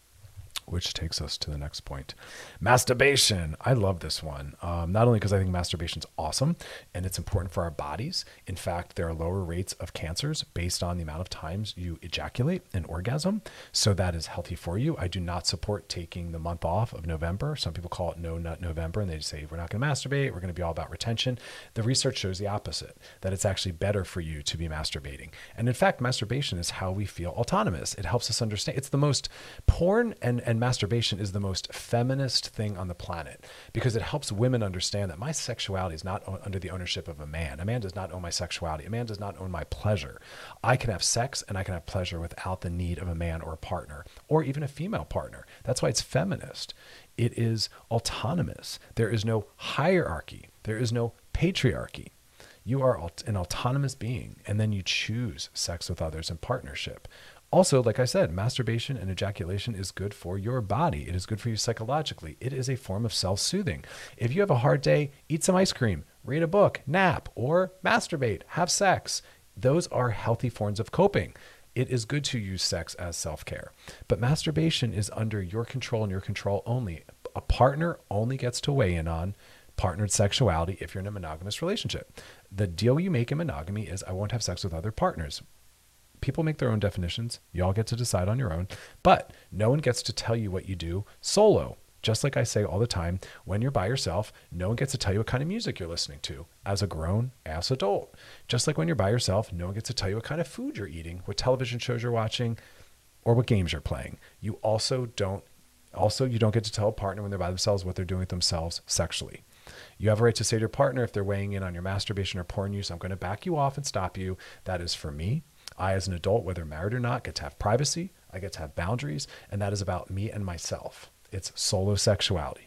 Speaker 8: Which takes us to the next point. Masturbation. I love this one. Not only because I think masturbation is awesome and it's important for our bodies. In fact, there are lower rates of cancers based on the amount of times you ejaculate and orgasm. So that is healthy for you. I do not support taking the month off of November. Some people call it No Nut November, and they say, we're not going to masturbate. We're going to be all about retention. The research shows the opposite, that it's actually better for you to be masturbating. And in fact, masturbation is how we feel autonomous. It helps us understand. It's the most porn and masturbation is the most feminist thing on the planet because it helps women understand that my sexuality is not under the ownership of a man. A man does not own my sexuality. A man does not own my pleasure. I can have sex and I can have pleasure without the need of a man or a partner or even a female partner. That's why it's feminist. It is autonomous. There is no hierarchy. There is no patriarchy. You are an autonomous being, and then you choose sex with others in partnership. Also, like I said, masturbation and ejaculation is good for your body. It is good for you psychologically. It is a form of self-soothing. If you have a hard day, eat some ice cream, read a book, nap, or masturbate, have sex. Those are healthy forms of coping. It is good to use sex as self-care. But masturbation is under your control and your control only. A partner only gets to weigh in on partnered sexuality if you're in a monogamous relationship. The deal you make in monogamy is I won't have sex with other partners. People make their own definitions. You all get to decide on your own, but no one gets to tell you what you do solo. Just like I say all the time, when you're by yourself, no one gets to tell you what kind of music you're listening to as a grown-ass adult. Just like when you're by yourself, no one gets to tell you what kind of food you're eating, what television shows you're watching, or what games you're playing. You don't get to tell a partner when they're by themselves what they're doing with themselves sexually. You have a right to say to your partner if they're weighing in on your masturbation or porn use, I'm going to back you off and stop you. That is for me. I, as an adult, whether married or not, get to have privacy. I get to have boundaries, and that is about me and myself. It's solo sexuality.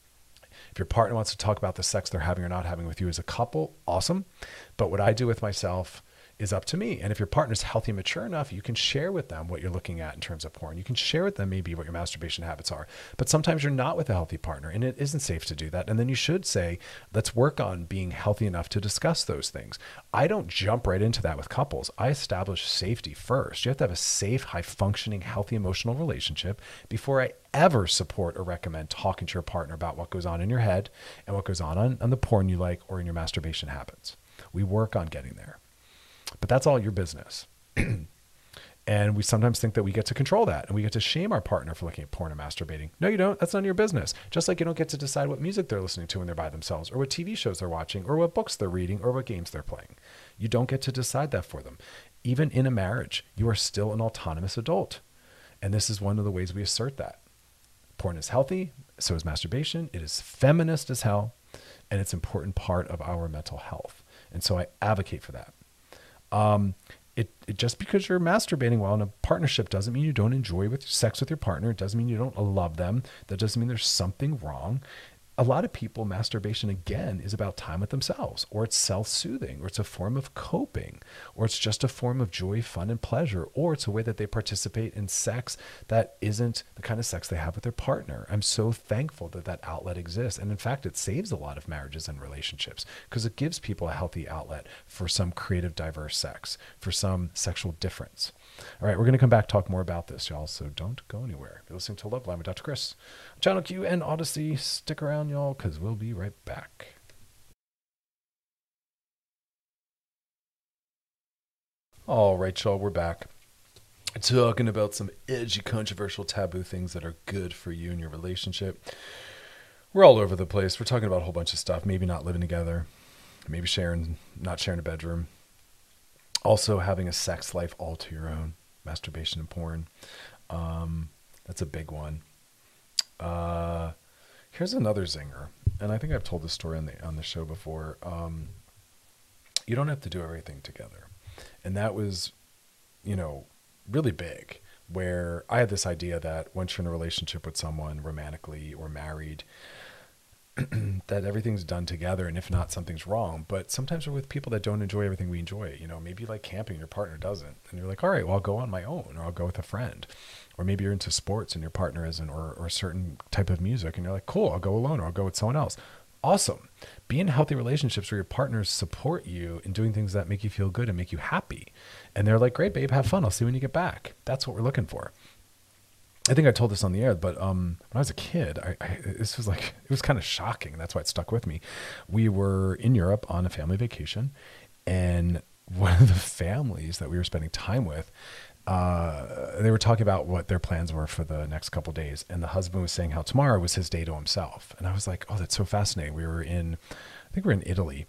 Speaker 8: If your partner wants to talk about the sex they're having or not having with you as a couple, awesome. But what I do with myself is up to me. And if your partner's healthy and mature enough, you can share with them what you're looking at in terms of porn. You can share with them maybe what your masturbation habits are. But sometimes you're not with a healthy partner and it isn't safe to do that. And then you should say, let's work on being healthy enough to discuss those things. I don't jump right into that with couples. I establish safety first. You have to have a safe, high-functioning, healthy emotional relationship before I ever support or recommend talking to your partner about what goes on in your head and what goes on the porn you like or in your masturbation habits. We work on getting there. But that's all your business. And
Speaker 3: And we sometimes think that we get to control that, and we get to shame our partner for looking at porn and masturbating. No, you don't. That's none of your business. Just like you don't get to decide what music they're listening to when they're by themselves, or what TV shows they're watching, or what books they're reading, or what games they're playing. You don't get to decide that for them. Even in a marriage, you are still an autonomous adult. And this is one of the ways we assert that. Porn is healthy, so is masturbation. It is feminist as hell, and it's an important part of our mental health. And so I advocate for that. It just because you're masturbating while in a partnership doesn't mean you don't enjoy sex with your partner. It doesn't mean you don't love them. That doesn't mean there's something wrong. A lot of people, masturbation, again, is about time with themselves, or it's self-soothing, or it's a form of coping, or it's just a form of joy, fun, and pleasure, or it's a way that they participate in sex that isn't the kind of sex they have with their partner. I'm so thankful that that outlet exists. And in fact, it saves a lot of marriages and relationships because it gives people a healthy outlet for some creative, diverse sex, for some sexual difference. All right, we're going to come back, talk more about this, y'all, so don't go anywhere. You're listening to Loveline with Dr. Chris. Channel Q and Odyssey. Stick around, y'all, because we'll be right back. All right, y'all, we're back. Talking about some edgy, controversial, taboo things that are good for you and your relationship. We're all over the place. We're talking about a whole bunch of stuff. Maybe not living together. Maybe not sharing a bedroom. Also having a sex life all to your own. Masturbation and porn. That's a big one. Here's another zinger. And I think I've told this story on the show before. You don't have to do everything together. And that was, really big, where I had this idea that once you're in a relationship with someone romantically or married, that everything's done together, and if not, something's wrong. But sometimes we're with people that don't enjoy everything we enjoy. Maybe you like camping, your partner doesn't, and you're like, all right, well, I'll go on my own, or I'll go with a friend. Or maybe you're into sports and your partner isn't, or a certain type of music, and you're like, cool, I'll go alone, or I'll go with someone else. Awesome. Be in healthy relationships where your partners support you in doing things that make you feel good and make you happy. And they're like, great, babe, have fun. I'll see you when you get back. That's what we're looking for. I think I told this on the air, but when I was a kid, this was it was kind of shocking. That's why it stuck with me. We were in Europe on a family vacation, and one of the families that we were spending time with, they were talking about what their plans were for the next couple of days. And the husband was saying how tomorrow was his day to himself. And I was like, oh, that's so fascinating. I think we were in Italy,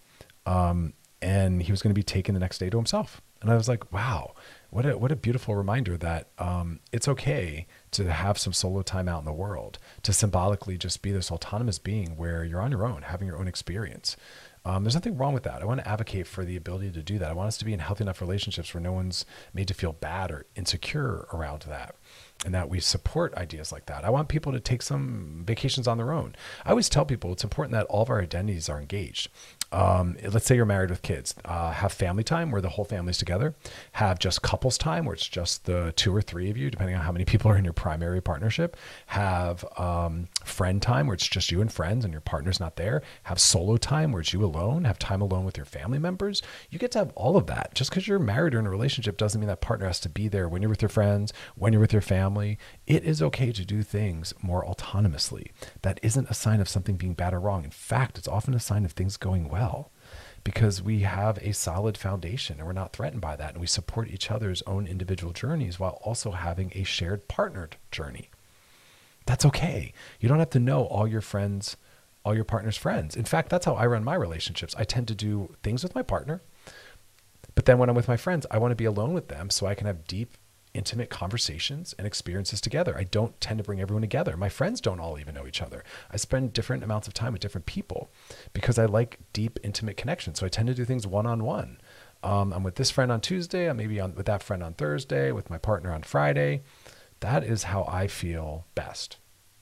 Speaker 3: and he was going to be taking the next day to himself. And I was like, wow, what a beautiful reminder that it's okay to have some solo time out in the world, to symbolically just be this autonomous being where you're on your own, having your own experience. There's nothing wrong with that. I want to advocate for the ability to do that. I want us to be in healthy enough relationships where no one's made to feel bad or insecure around that, and that we support ideas like that. I want people to take some vacations on their own. I always tell people it's important that all of our identities are engaged. Let's say you're married with kids, have family time where the whole family's together, have just couples time where it's just the 2 or 3 of you, depending on how many people are in your primary partnership, have friend time where it's just you and friends and your partner's not there, have solo time where it's you alone, have time alone with your family members. You get to have all of that. Just because you're married or in a relationship doesn't mean that partner has to be there when you're with your friends, when you're with your family. It is okay to do things more autonomously. That isn't a sign of something being bad or wrong. In fact, it's often a sign of things going well, because we have a solid foundation and we're not threatened by that. And we support each other's own individual journeys while also having a shared partnered journey. That's okay. You don't have to know all your partner's friends. In fact, that's how I run my relationships. I tend to do things with my partner, but then when I'm with my friends, I want to be alone with them so I can have deep, intimate conversations and experiences together. I don't tend to bring everyone together. My friends don't all even know each other. I spend different amounts of time with different people because I like deep, intimate connections. So I tend to do things one-on-one. I'm with this friend on Tuesday. I'm maybe with that friend on Thursday, with my partner on Friday. That is how I feel best.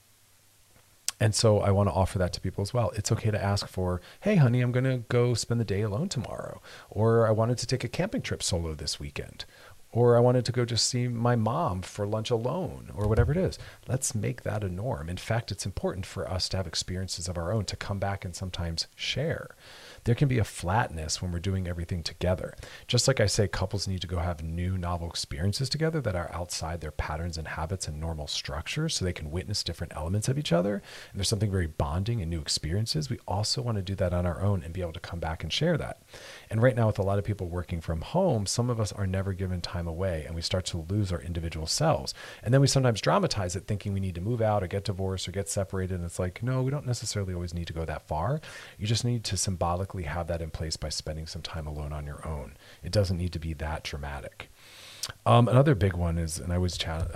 Speaker 3: And so I want to offer that to people as well. It's okay to ask for, hey, honey, I'm going to go spend the day alone tomorrow. Or I wanted to take a camping trip solo this weekend. Or I wanted to go just see my mom for lunch alone, or whatever it is. Let's make that a norm. In fact, it's important for us to have experiences of our own to come back and sometimes share. There can be a flatness when we're doing everything together. Just like I say, couples need to go have new novel experiences together that are outside their patterns and habits and normal structures so they can witness different elements of each other. And there's something very bonding and new experiences. We also want to do that on our own and be able to come back and share that. And right now, with a lot of people working from home, some of us are never given time away and we start to lose our individual selves. And then we sometimes dramatize it thinking we need to move out or get divorced or get separated. And it's like, no, we don't necessarily always need to go that far. You just need to symbolically have that in place by spending some time alone on your own. It doesn't need to be that dramatic. Another big one is, and I always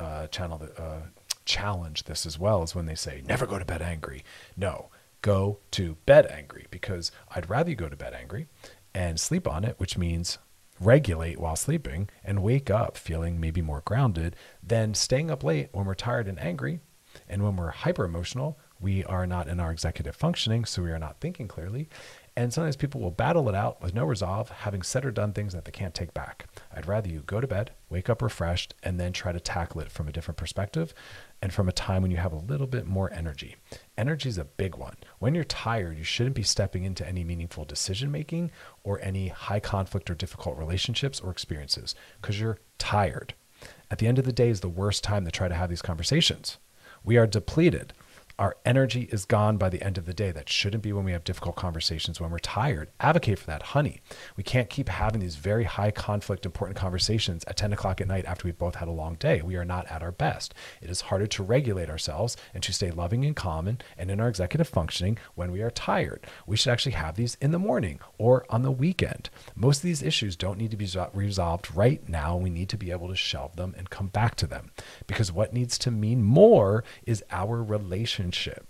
Speaker 3: challenge this as well, is when they say, never go to bed angry. No, go to bed angry, because I'd rather you go to bed angry and sleep on it, which means regulate while sleeping and wake up feeling maybe more grounded than staying up late when we're tired and angry. And when we're hyper emotional, we are not in our executive functioning, so we are not thinking clearly. And sometimes people will battle it out with no resolve, having said or done things that they can't take back. I'd rather you go to bed, wake up refreshed, and then try to tackle it from a different perspective and from a time when you have a little bit more energy. Energy is a big one. When you're tired, you shouldn't be stepping into any meaningful decision making or any high conflict or difficult relationships or experiences because you're tired. At the end of the day is the worst time to try to have these conversations. We are depleted. Our energy is gone by the end of the day. That shouldn't be when we have difficult conversations, when we're tired. Advocate for that, honey. We can't keep having these very high conflict, important conversations at 10 o'clock at night after we've both had a long day. We are not at our best. It is harder to regulate ourselves and to stay loving and calm and in our executive functioning when we are tired. We should actually have these in the morning or on the weekend. Most of these issues don't need to be resolved right now. We need to be able to shelve them and come back to them, because what needs to mean more is our relationship,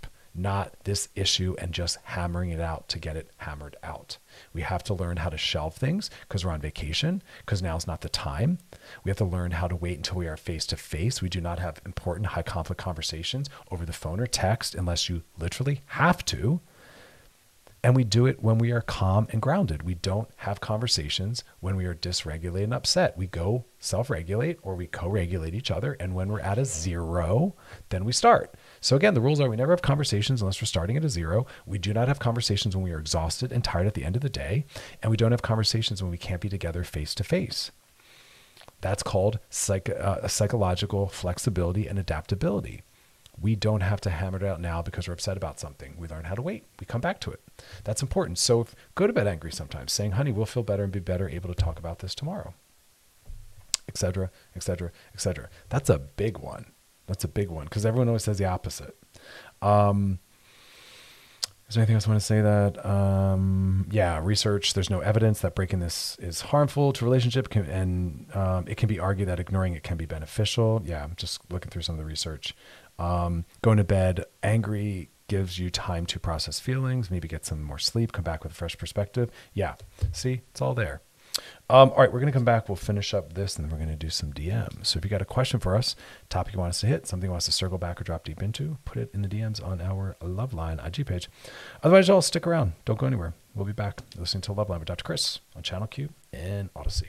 Speaker 3: not this issue and just hammering it out to get it hammered out. We have to learn how to shelve things because we're on vacation, because now's not the time. We have to learn how to wait until we are face to face. We do not have important high conflict conversations over the phone or text unless you literally have to. And we do it when we are calm and grounded. We don't have conversations when we are dysregulated and upset. We go self-regulate or we co-regulate each other. And when we're at a 0, then we start. So again, the rules are we never have conversations unless we're starting at a 0. We do not have conversations when we are exhausted and tired at the end of the day. And we don't have conversations when we can't be together face to face. That's called psychological flexibility and adaptability. We don't have to hammer it out now because we're upset about something. We learn how to wait. We come back to it. That's important. So go to bed angry sometimes, saying, honey, we'll feel better and be better able to talk about this tomorrow, et cetera, et cetera, et cetera. That's a big one. That's a big one because everyone always says the opposite. Is there anything else I want to say that, research, there's no evidence that breaking this is harmful to relationship and it can be argued that ignoring it can be beneficial. Yeah, I'm just looking through some of the research. Going to bed angry gives you time to process feelings, maybe get some more sleep, come back with a fresh perspective. Yeah, see, it's all there. All right, we're going to come back. We'll finish up this, and then we're going to do some DMs. So if you got a question for us, topic you want us to hit, something you want us to circle back or drop deep into, put it in the DMs on our Loveline IG page. Otherwise, y'all stick around. Don't go anywhere. We'll be back listening to Loveline with Dr. Chris on Channel Q and Odyssey.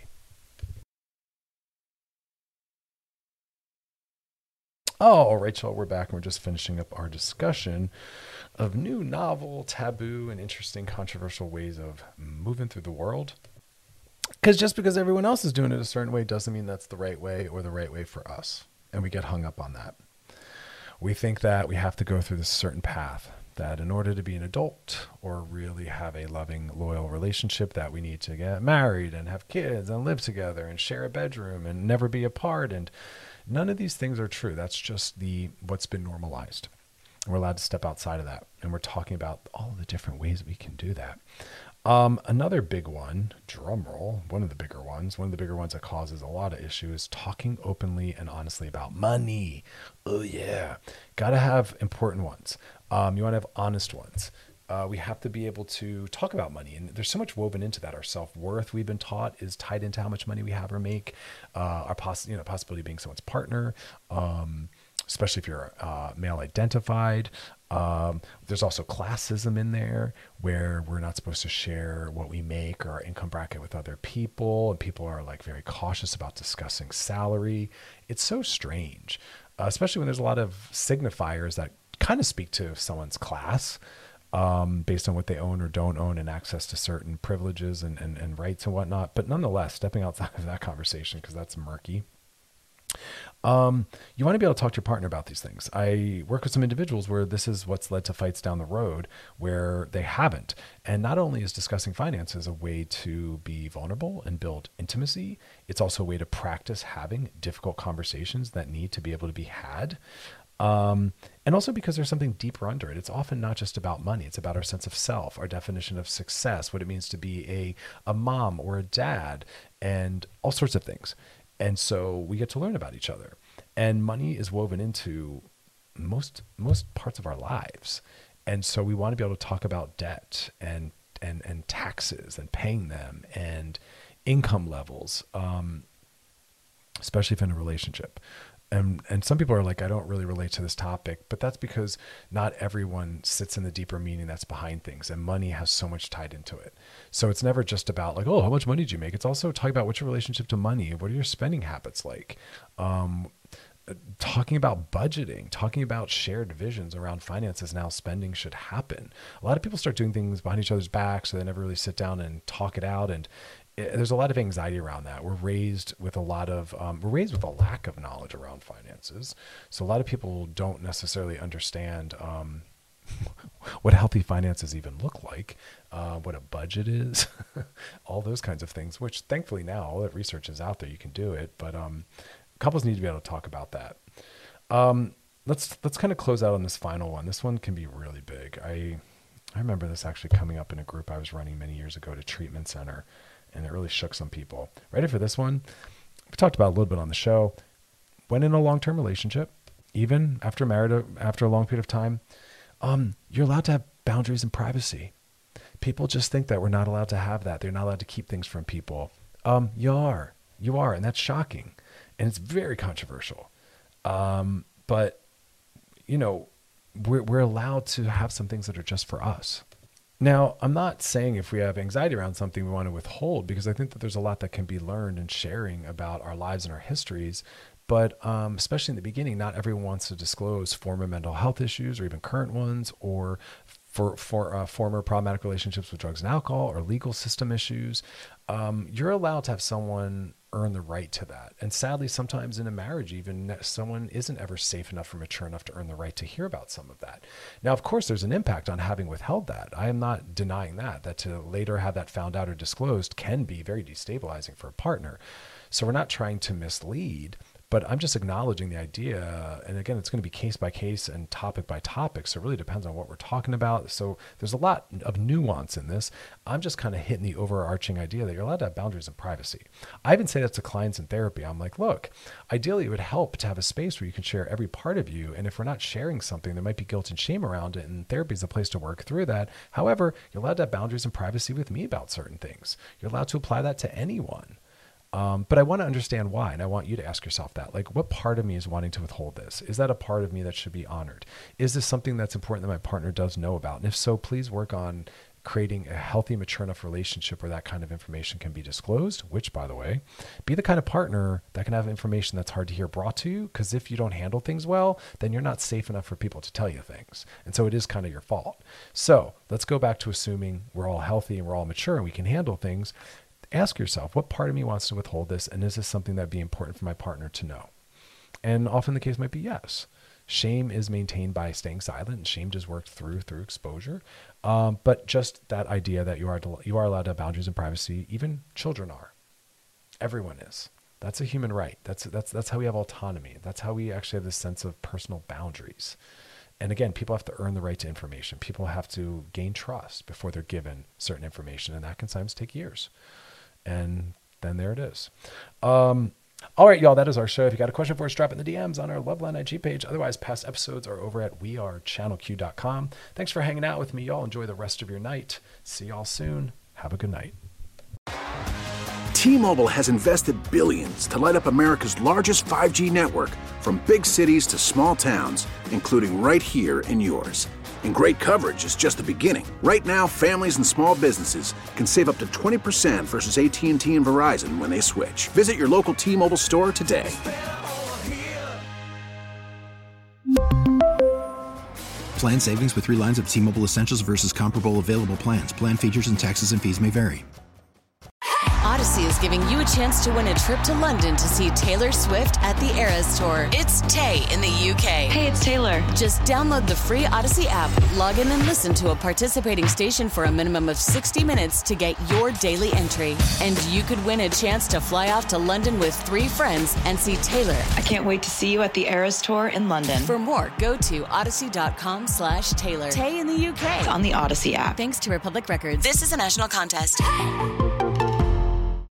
Speaker 3: All right, y'all, we're back, and we're just finishing up our discussion of new, novel, taboo, and interesting, controversial ways of moving through the world. Because just because everyone else is doing it a certain way doesn't mean that's the right way or the right way for us. And we get hung up on that. We think that we have to go through this certain path, that in order to be an adult or really have a loving, loyal relationship, that we need to get married and have kids and live together and share a bedroom and never be apart. And none of these things are true. That's just what's been normalized. And we're allowed to step outside of that. And we're talking about all of the different ways we can do that. Another big one, drum roll, one of the bigger ones that causes a lot of issues, talking openly and honestly about money. Oh yeah. Got to have important ones. You want to have honest ones. We have to be able to talk about money. And there's so much woven into that. Our self-worth, we've been taught, is tied into how much money we have or make. Our possibility of being someone's partner, especially if you're male identified. There's also classism in there where we're not supposed to share what we make or our income bracket with other people. And people are like very cautious about discussing salary. It's so strange, especially when there's a lot of signifiers that kind of speak to someone's class. based on what they own or don't own and access to certain privileges and rights and whatnot. But nonetheless, stepping outside of that conversation, because that's murky. You want to be able to talk to your partner about these things. I work with some individuals where this is what's led to fights down the road where they haven't. And not only is discussing finances a way to be vulnerable and build intimacy, it's also a way to practice having difficult conversations that need to be able to be had. And also because there's something deeper under it. It's often not just about money. It's about our sense of self, our definition of success, what it means to be a mom or a dad, and all sorts of things. And so we get to learn about each other. And money is woven into most parts of our lives. And so we want to be able to talk about debt and taxes and paying them and income levels, especially if in a relationship. And some people are like, I don't really relate to this topic, but that's because not everyone sits in the deeper meaning that's behind things, and money has so much tied into it. So it's never just about like, oh, how much money did you make? It's also talking about what's your relationship to money? What are your spending habits like? Talking about budgeting, talking about shared visions around finances and how spending should happen. A lot of people start doing things behind each other's backs, so they never really sit down and talk it out. And there's a lot of anxiety around that. We're raised with a lack of knowledge around finances. So a lot of people don't necessarily understand what healthy finances even look like, what a budget is, all those kinds of things, which thankfully now all that research is out there, you can do it. But couples need to be able to talk about that. Let's kind of close out on this final one. This one can be really big. I remember this actually coming up in a group I was running many years ago at a treatment center, and it really shook some people. Ready for this one? We talked about it a little bit on the show. When in a long-term relationship, even after a long period of time, you're allowed to have boundaries and privacy. People just think that we're not allowed to have that. They're not allowed to keep things from people. You are, and that's shocking. And it's very controversial. But, we're allowed to have some things that are just for us. Now, I'm not saying if we have anxiety around something we want to withhold, because I think that there's a lot that can be learned in sharing about our lives and our histories. But especially in the beginning, not everyone wants to disclose former mental health issues or even current ones, or for former problematic relationships with drugs and alcohol or legal system issues. You're allowed to have someone earn the right to that. And sadly, sometimes in a marriage, even someone isn't ever safe enough or mature enough to earn the right to hear about some of that. Now, of course, there's an impact on having withheld that. I am not denying that to later have that found out or disclosed can be very destabilizing for a partner. So we're not trying to mislead, but I'm just acknowledging the idea. And again, it's going to be case by case and topic by topic. So it really depends on what we're talking about. So there's a lot of nuance in this. I'm just kind of hitting the overarching idea that you're allowed to have boundaries and privacy. I even say that to clients in therapy. I'm like, look, ideally it would help to have a space where you can share every part of you. And if we're not sharing something, there might be guilt and shame around it. And therapy is a place to work through that. However, you're allowed to have boundaries and privacy with me about certain things. You're allowed to apply that to anyone. But I want to understand why. And I want you to ask yourself that, like, what part of me is wanting to withhold this? Is that a part of me that should be honored? Is this something that's important that my partner does know about? And if so, please work on creating a healthy, mature enough relationship where that kind of information can be disclosed, which, by the way, be the kind of partner that can have information that's hard to hear brought to you. Because if you don't handle things well, then you're not safe enough for people to tell you things. And so it is kind of your fault. So let's go back to assuming we're all healthy and we're all mature and we can handle things. Ask yourself, what part of me wants to withhold this? And is this something that'd be important for my partner to know? And often the case might be yes. Shame is maintained by staying silent, and shame is worked through exposure. But just that idea that you are allowed to have boundaries and privacy, even children are. Everyone is. That's a human right. That's how we have autonomy. That's how we actually have this sense of personal boundaries. And again, people have to earn the right to information. People have to gain trust before they're given certain information, and that can sometimes take years. And then there it is. All right, y'all, that is our show. If you got a question for us, drop it in the DMs on our Loveline IG page. Otherwise, past episodes are over at wearechannelq.com. Thanks for hanging out with me, y'all. Enjoy the rest of your night. See y'all soon. Have a good night.
Speaker 4: T-Mobile has invested billions to light up America's largest 5G network, from big cities to small towns, including right here in yours. And great coverage is just the beginning. Right now, families and small businesses can save up to 20% versus AT&T and Verizon when they switch. Visit your local T-Mobile store today.
Speaker 5: Plan savings with 3 lines of T-Mobile Essentials versus comparable available plans. Plan features and taxes and fees may vary.
Speaker 6: Odyssey is giving you a chance to win a trip to London to see Taylor Swift at the Eras Tour. It's Tay in the UK.
Speaker 7: Hey, it's Taylor.
Speaker 6: Just download the free Odyssey app, log in and listen to a participating station for a minimum of 60 minutes to get your daily entry. And you could win a chance to fly off to London with 3 friends and see Taylor.
Speaker 7: I can't wait to see you at the Eras Tour in London.
Speaker 6: For more, go to odyssey.com/Taylor. Tay in the UK.
Speaker 7: On the Odyssey app.
Speaker 6: Thanks to Republic Records. This is a national contest.